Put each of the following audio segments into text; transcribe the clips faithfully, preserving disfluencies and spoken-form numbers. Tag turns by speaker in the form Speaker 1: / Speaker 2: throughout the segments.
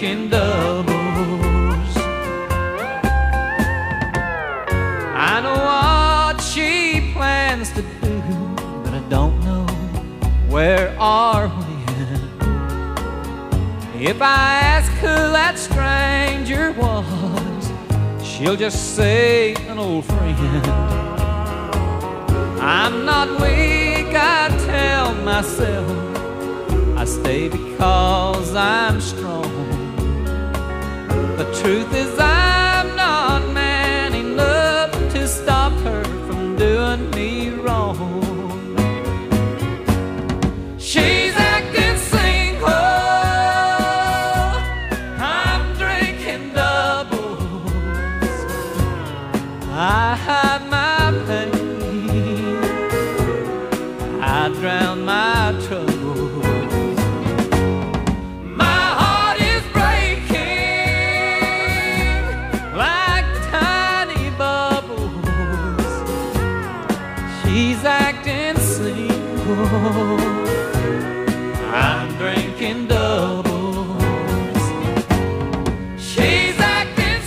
Speaker 1: drinking doubles. I know what she plans to do, but I don't know where or when. If I ask who that stranger was, she'll just say an old friend. I'm not weak, I tell myself. I stay because I'm strong. The truth is I'm not man enough to stop her from doing me wrong. She's acting single, I'm drinking doubles. I hide my pain, I drown my troubles. My heart is breaking like tiny bubbles. She's acting single, I'm drinking doubles. She's acting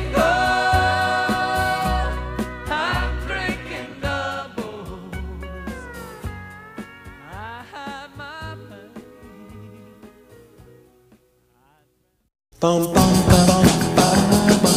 Speaker 1: single, I'm drinking doubles. I hide my pain.
Speaker 2: Bum, bum, ba, bum, ba, bum,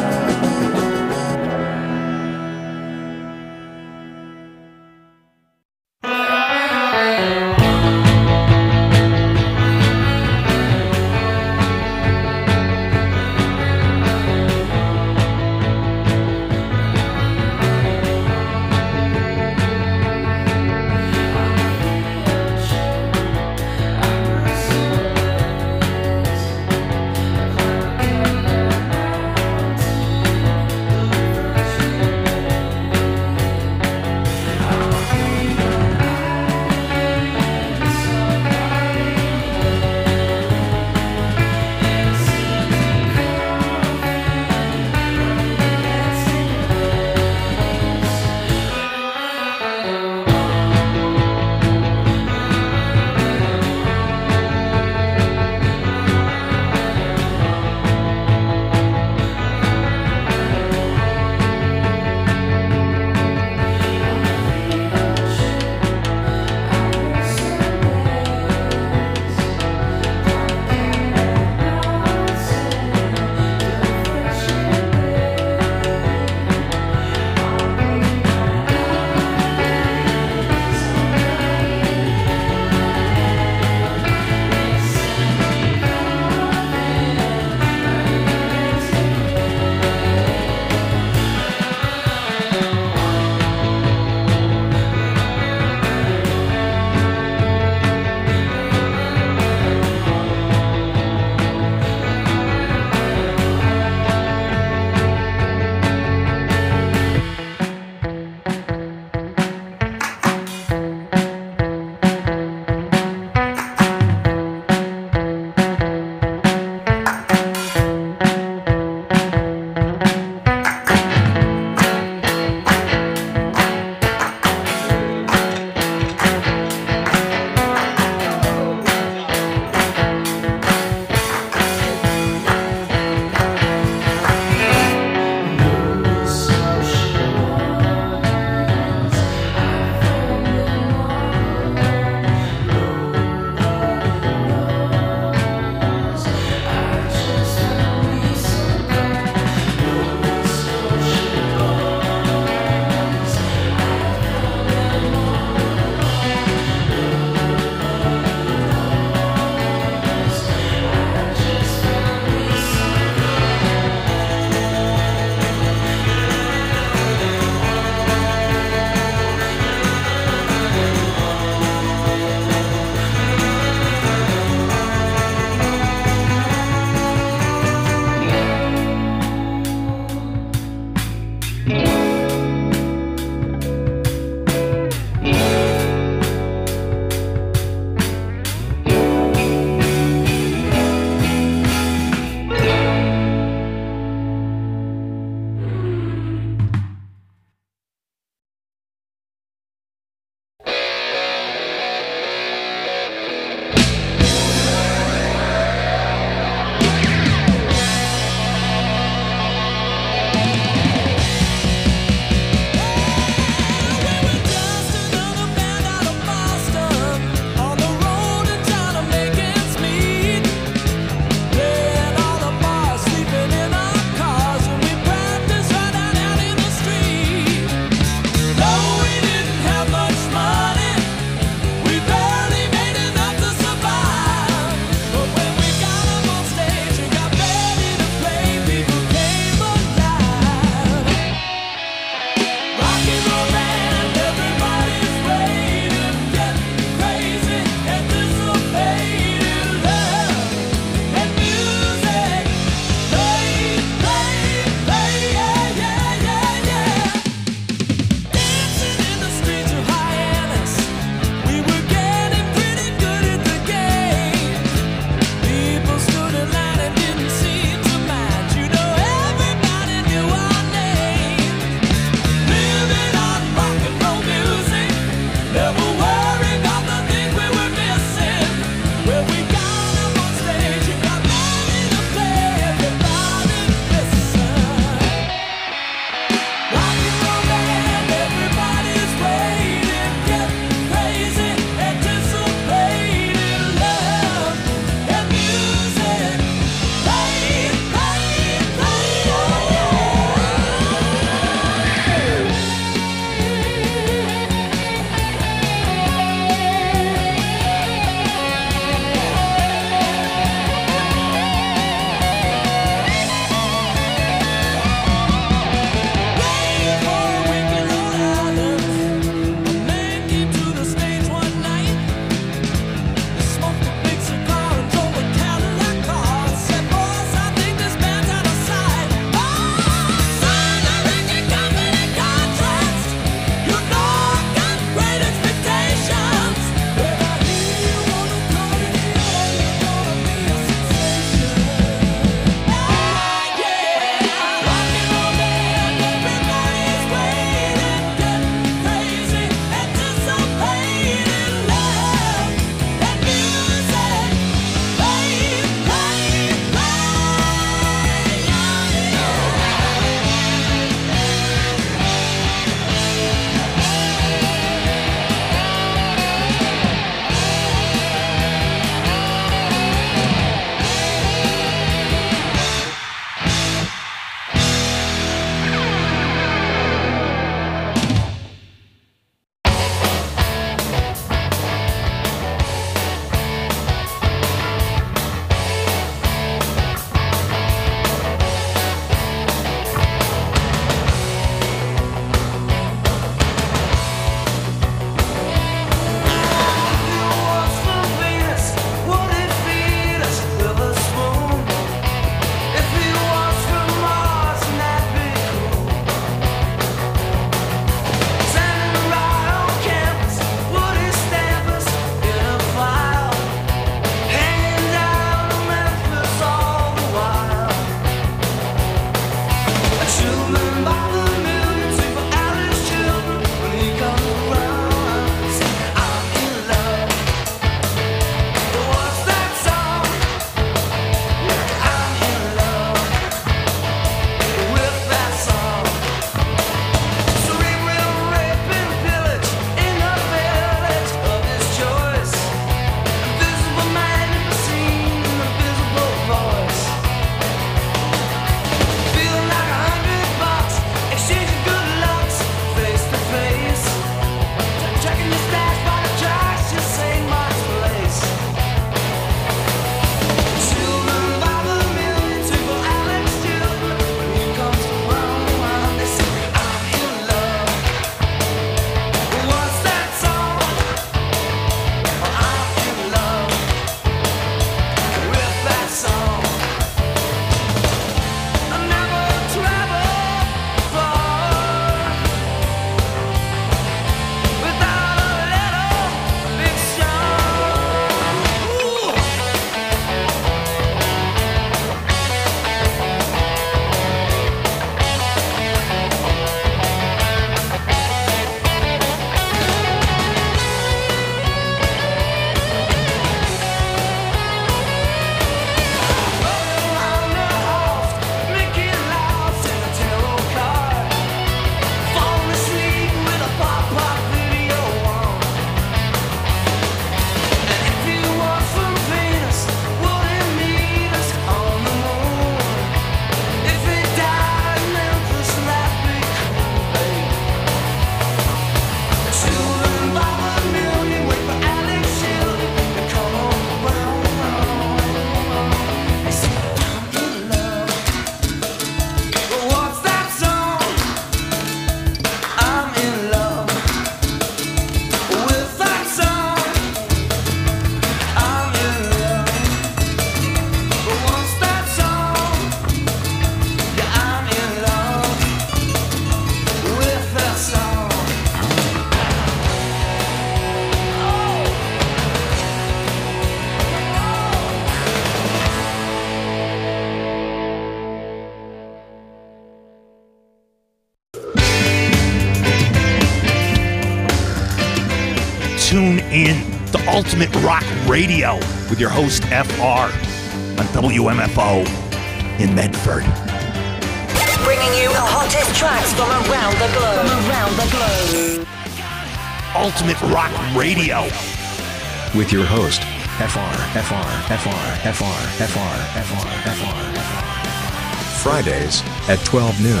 Speaker 3: in to Ultimate Rock Radio with your host, F R, on W M F O in Medford.
Speaker 4: Bringing you the hottest tracks from around the globe. From around the globe.
Speaker 3: Ultimate Rock Radio
Speaker 5: with your host, F R, F R, F R, F R, F R, F R, F R, F R. Fridays at twelve noon.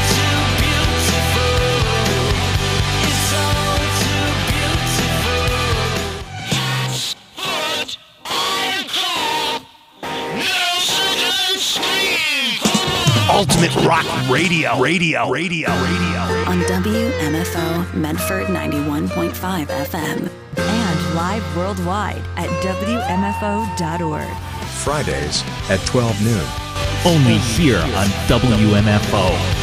Speaker 3: Ultimate Rock Radio, Radio, Radio, Radio.
Speaker 6: On W M F O Medford ninety-one point five F M.
Speaker 7: And live worldwide at W M F O dot org.
Speaker 5: Fridays at twelve noon.
Speaker 1: Only here on W M F O.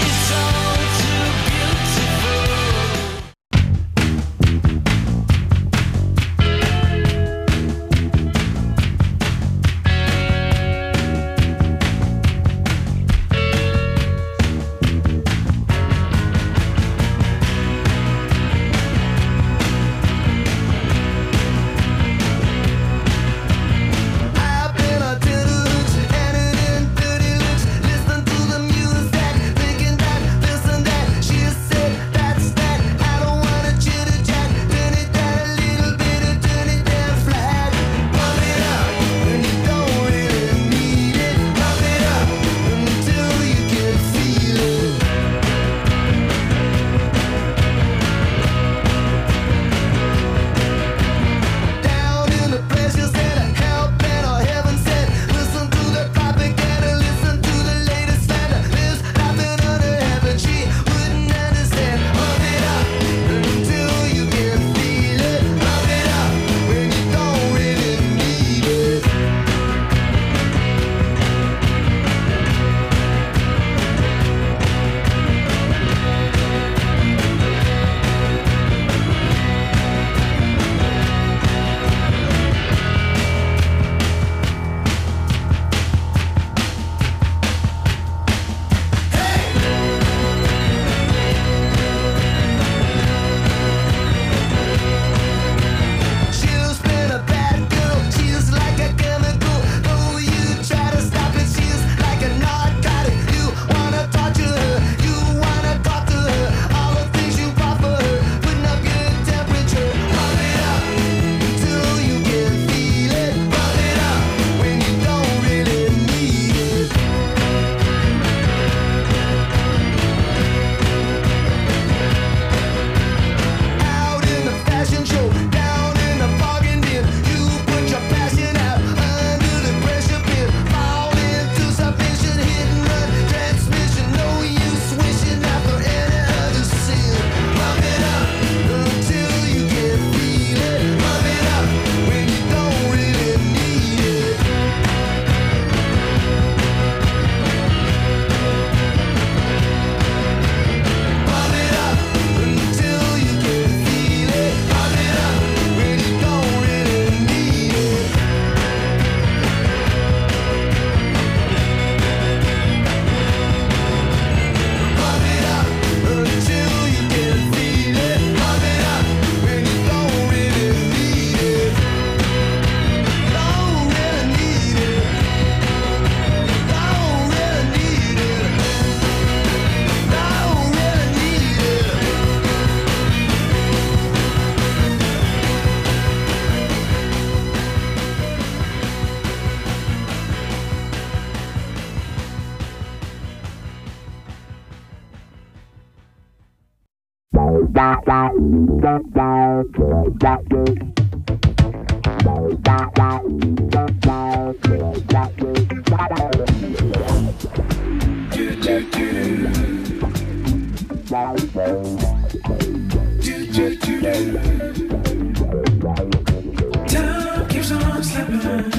Speaker 8: Time keeps on slipping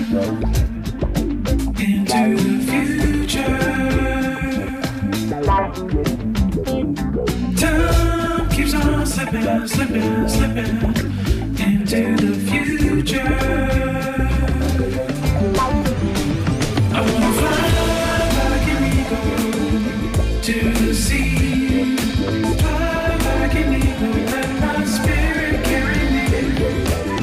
Speaker 8: into the future. Time keeps on slipping, slipping, slipping into the future. I wanna fly like an eagle to the sea. Fly like an eagle, let my spirit carry me.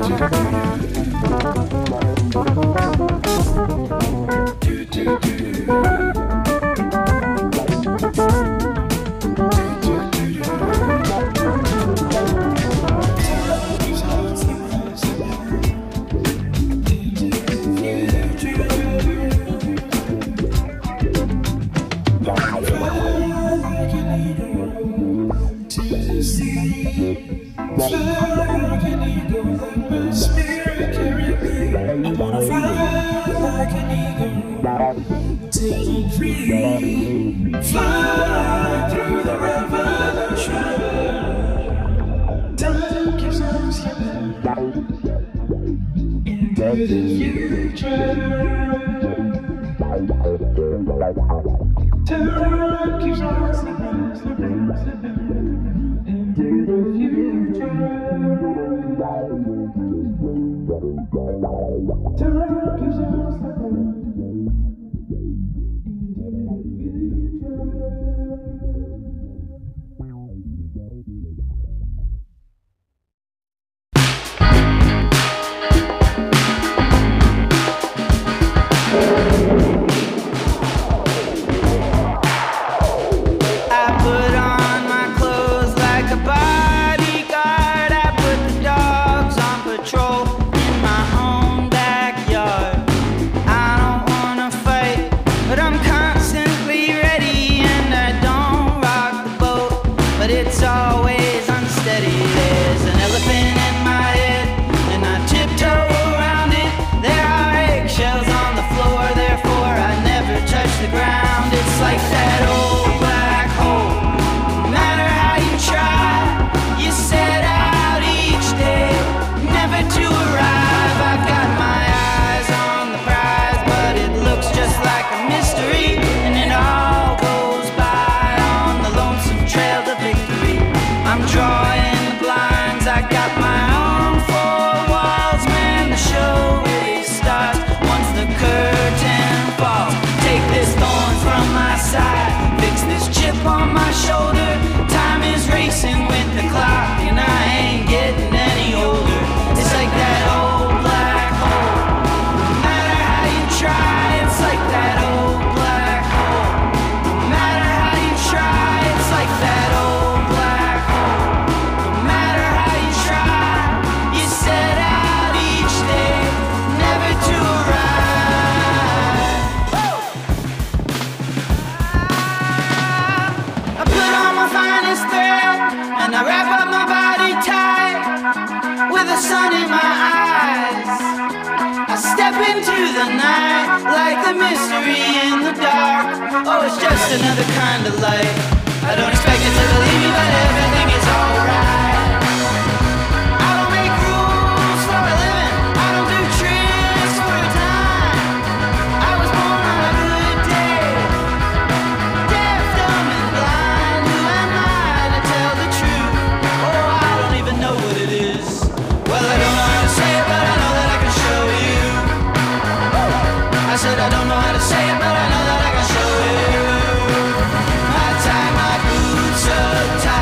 Speaker 9: So tight.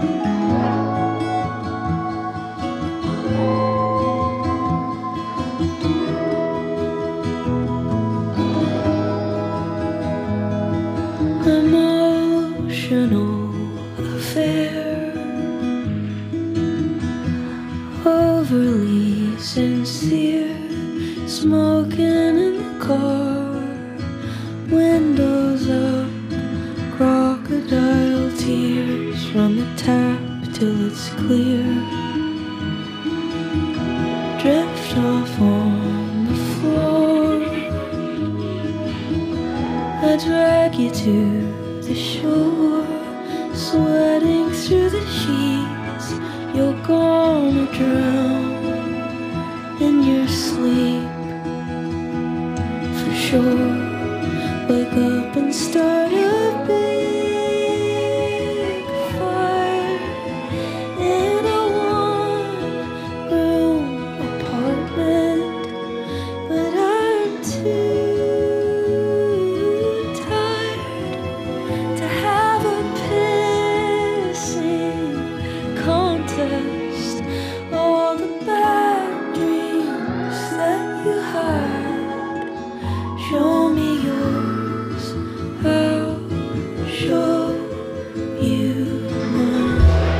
Speaker 9: Emotional affair, overly sincere, smoking in the car, windows up, crocodile tears, run the tap till it's clear, drift off on the floor, I drag you to the shore, sweating through the sheets, you're gonna drown in your sleep, for sure. Wake up and start a big fire in a one-room apartment, but I'm too tired to have a pissing contest. All the bad dreams that you had, show me yours, I'll show you mine.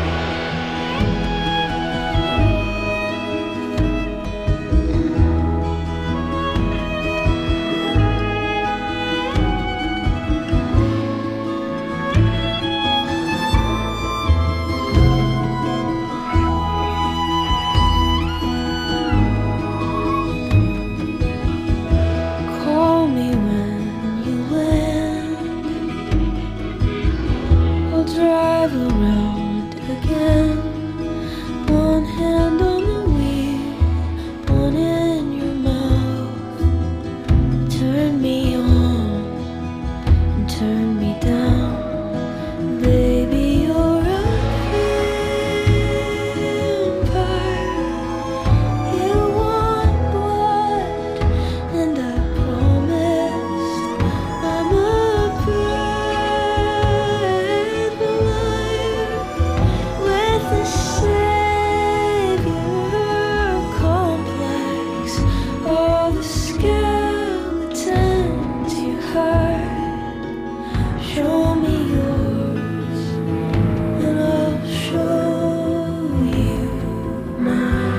Speaker 9: Call me when you land, I'll drive around again, one hand on the wheel, one in your mouth, turn me on and turn me down, baby you're a vampire, you want blood, and I promised I'm a brave liar with a savior complex. All the skeletons you hide, show me yours, and I'll show you mine.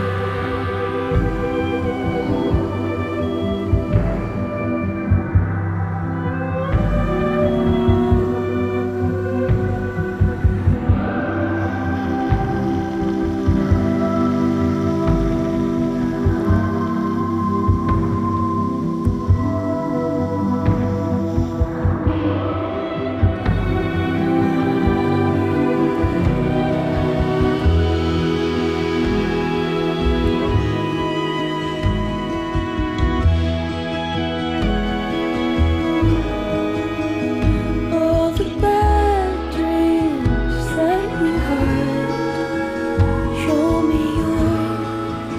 Speaker 9: All the bad dreams that you had, show me yours.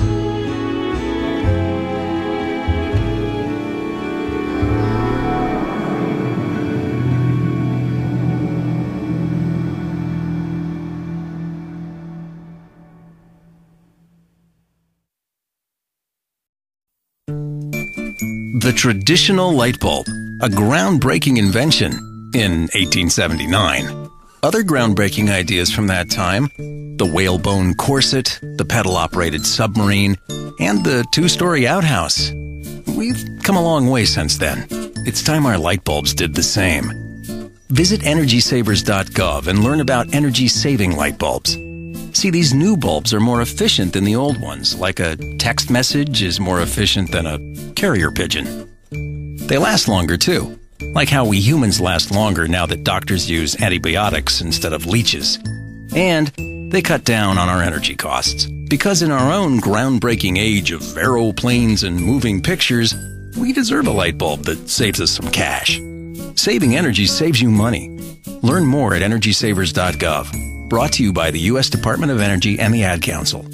Speaker 10: The traditional light bulb, a groundbreaking invention in eighteen seventy-nine. Other groundbreaking ideas from that time, the whalebone corset, the pedal-operated submarine, and the two-story outhouse. We've come a long way since then. It's time our light bulbs did the same. Visit energy savers dot gov and learn about energy-saving light bulbs. See, these new bulbs are more efficient than the old ones, like a text message is more efficient than a carrier pigeon. They last longer, too, like how we humans last longer now that doctors use antibiotics instead of leeches. And they cut down on our energy costs, because in our own groundbreaking age of aeroplanes and moving pictures, we deserve a light bulb that saves us some cash. Saving energy saves you money. Learn more at energy savers dot gov. Brought to you by the U S Department of Energy and the Ad Council.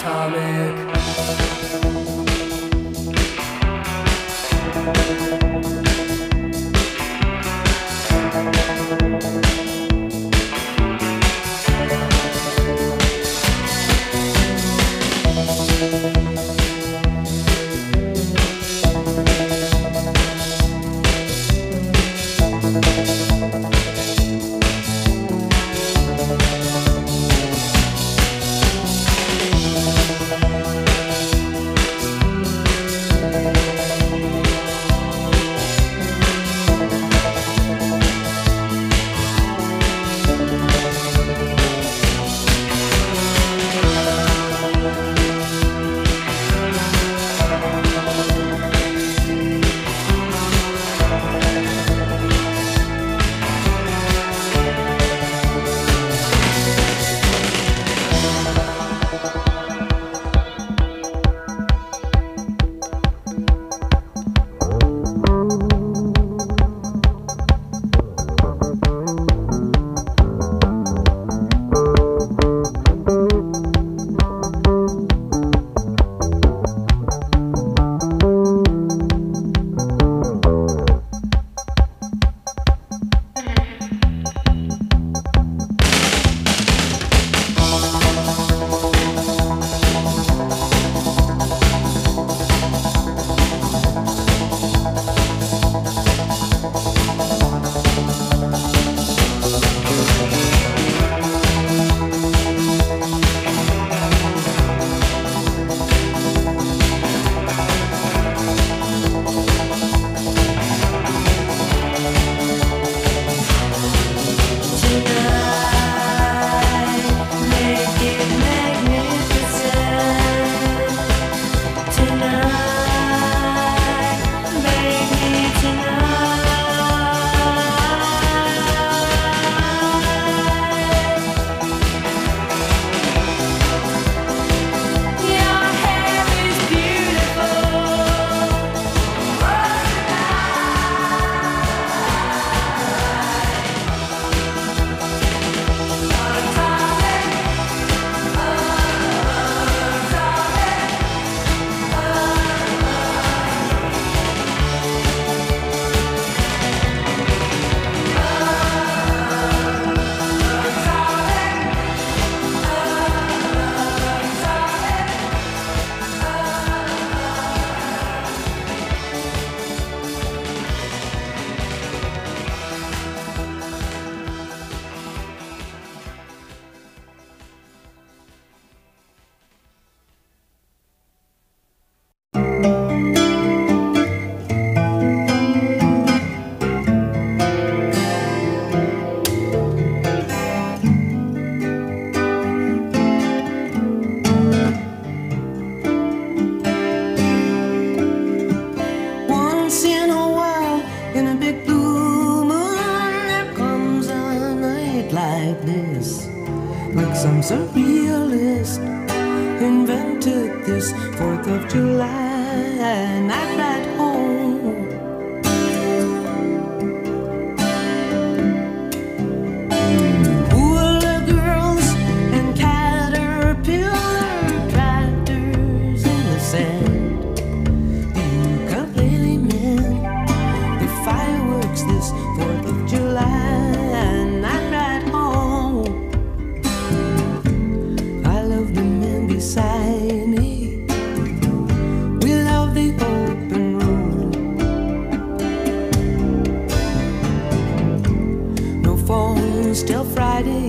Speaker 11: atomic.
Speaker 12: Some surrealist invented this fourth of July night at home. Hula girls and caterpillar tractors in the sand. The ukulele men, the fireworks this fourth of July night at home. I love the men beside me. We love the open road. No phones till Friday.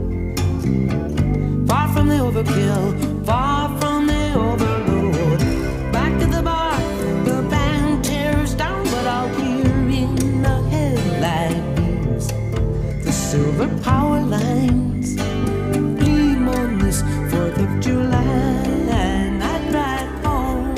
Speaker 12: Far from the overkill, far from the overload. Back to the bar, the band tears down, but I'll hear in the headlight beams the silver power lines gleam on this fourth of July night ride home.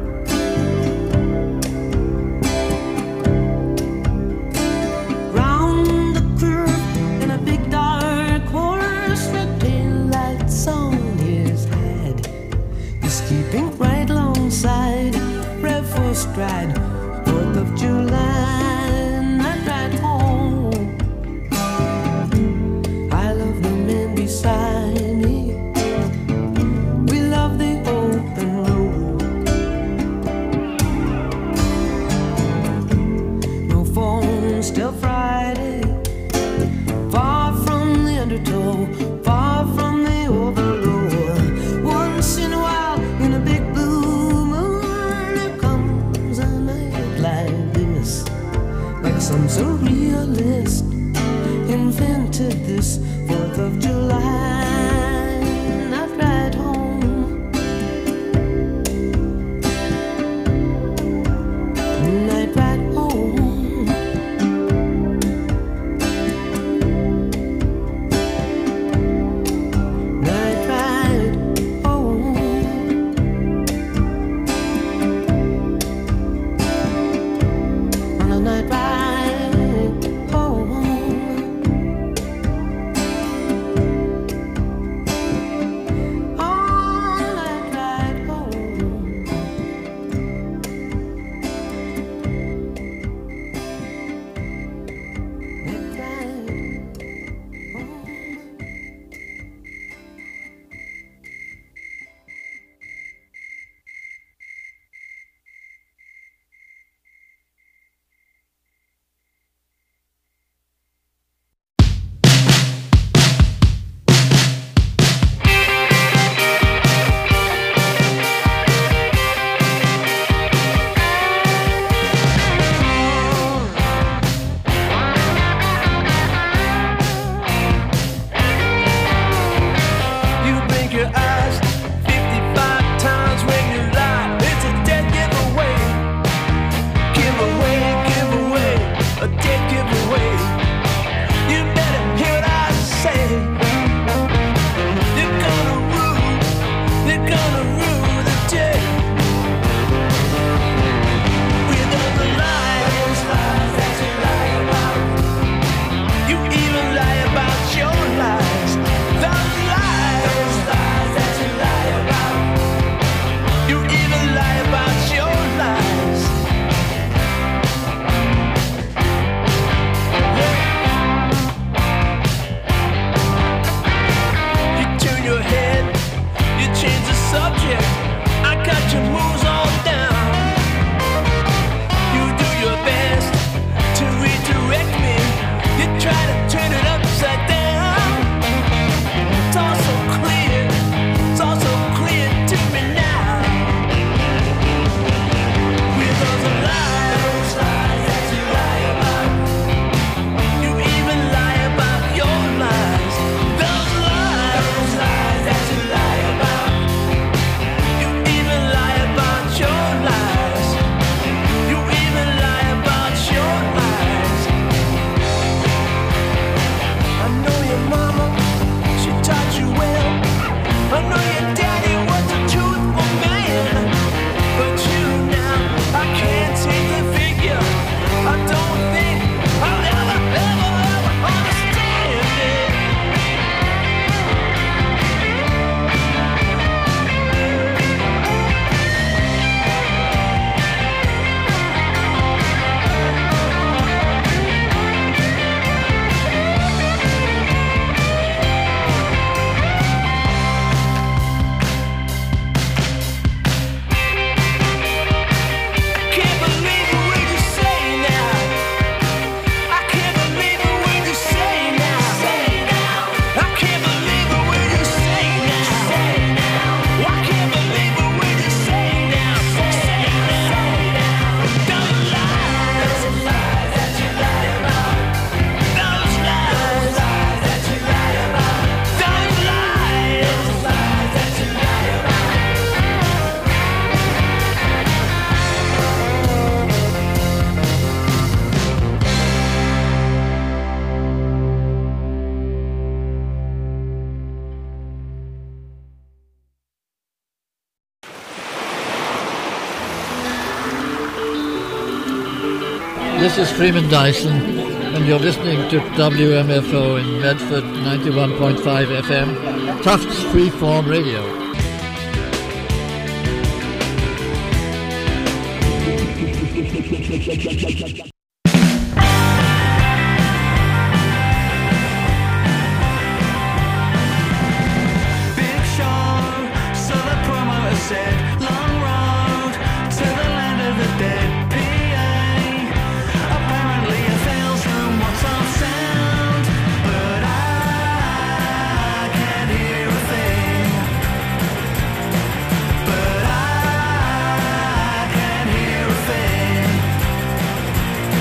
Speaker 12: Round the curve in a big dark horse, red tail lights on his head. He's keeping right alongside, rev for stride, fourth of July night ride home. I love the men beside me. We love the rule the day. With all the lies, lies that you lie about. You even lie about your lies. Those lies, lies that you lie about. You even lie about your lies. You turn your head, you change the subject. I got your moves all down. You do your best to redirect me. You try to turn it upside down. It's all so clear, it's all so clear to me now. With all the lies, lies that you lie about. You even lie about your lies. Those lies, lies that you lie about. You even lie about your lies. You even lie about your lies. I know your mama, she taught you well. I know your daddy was a truthful man. But you now, I can't take the figure. I don't think I'll ever, ever, ever understand it. Can't believe a word you say now. I can't believe a word you say now. I can't believe a word you say now. I can't believe a word you say now. Those lies, lies that you lie about. Those lies, lies that you lie about. Those lies, lies that you lie about.
Speaker 11: This is Freeman Dyson, and you're listening to W M F O in Medford, ninety-one point five F M, Tufts Freeform Radio.
Speaker 12: Big Sean, so the promoter said, long road to the land of the dead. P A, apparently it fails from what's on sound, but I can't hear a thing. But I can't hear a thing.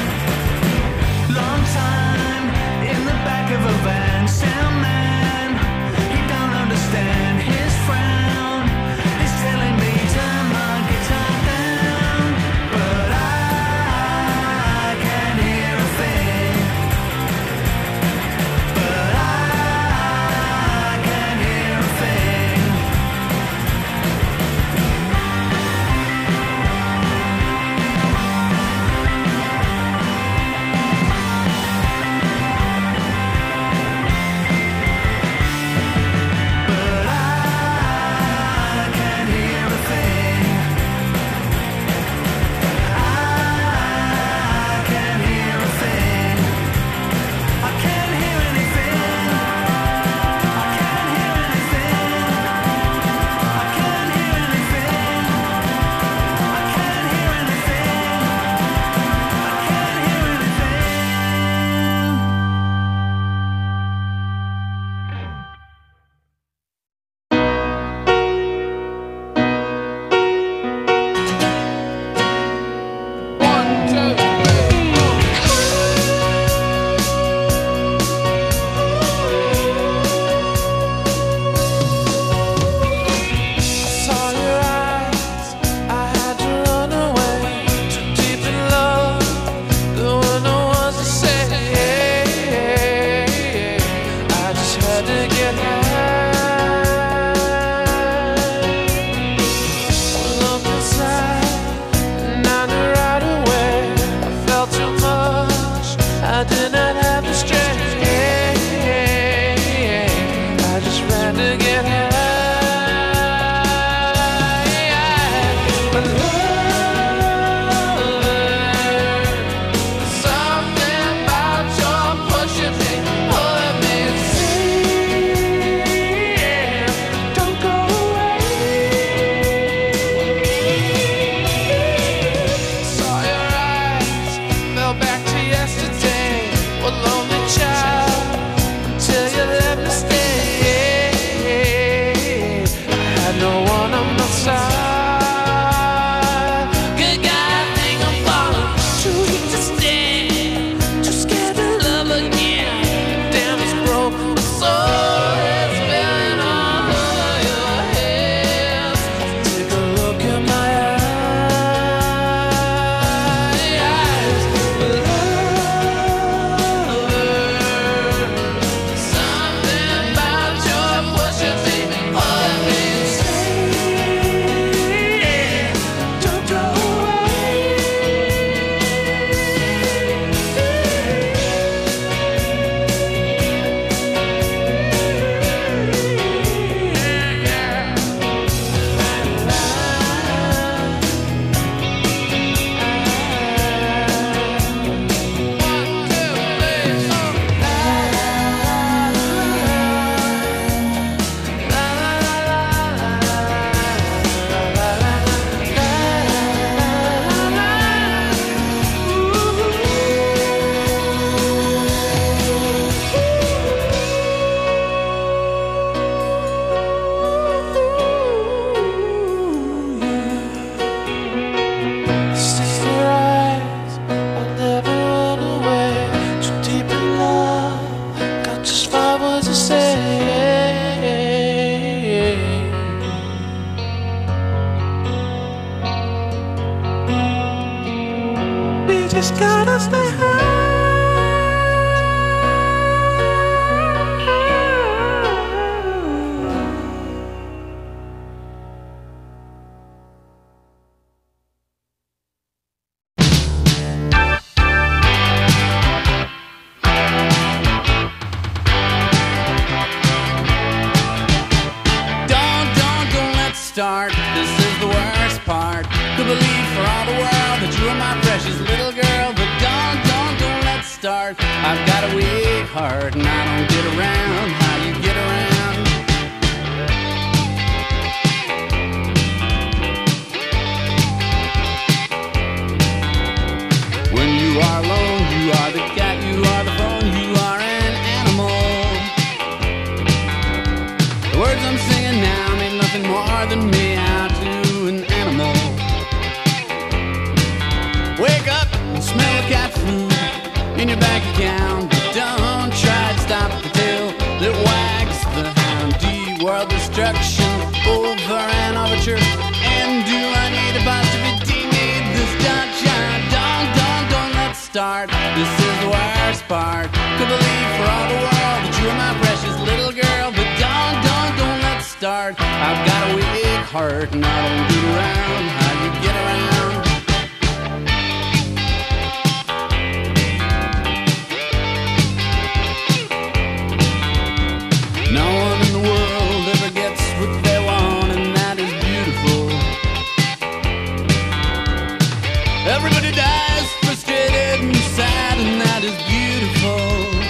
Speaker 2: just gotta stay high.
Speaker 1: Start. This is the worst part. Could believe for all the world that you are my precious little girl, but don't, don't, don't let's start. I've got a weak heart and I don't get around how you get around. When you are alone, you are the cat, you are the phone, you are an animal. The words I'm singing now mean nothing more than me out to an animal. Wake up and smell the cat food in your bank account, but don't try to stop the tail that wags the hound. D-world destruction over an overture. And do I need a positivity? Need this dot shot? Don't, don't, don't let's start. This is the worst part. Could believe for all the world that you are my precious little girl, but don't, don't, don't let's start. I've got a weak heart and I don't get around how you get around. No one in the world ever gets what they want, and that is beautiful. Everybody dies frustrated and sad, and that is beautiful.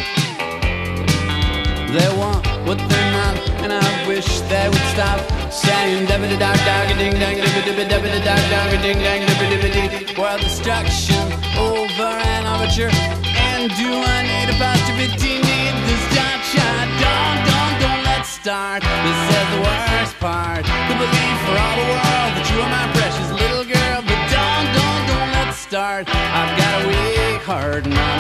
Speaker 1: They want what they're not, and I wish they would stop saying dabba da dog dog a ding dang dabba dabba dabba da dog dog a ding dang dabba dabba dee. World destruction over an overture. And do I need a positivity? Need this dot shot? Don't, don't, don't let's start. This is the worst part. To believe for all the world that you are my precious little girl, but don't, don't, don't let's start. I've got a weak heart and I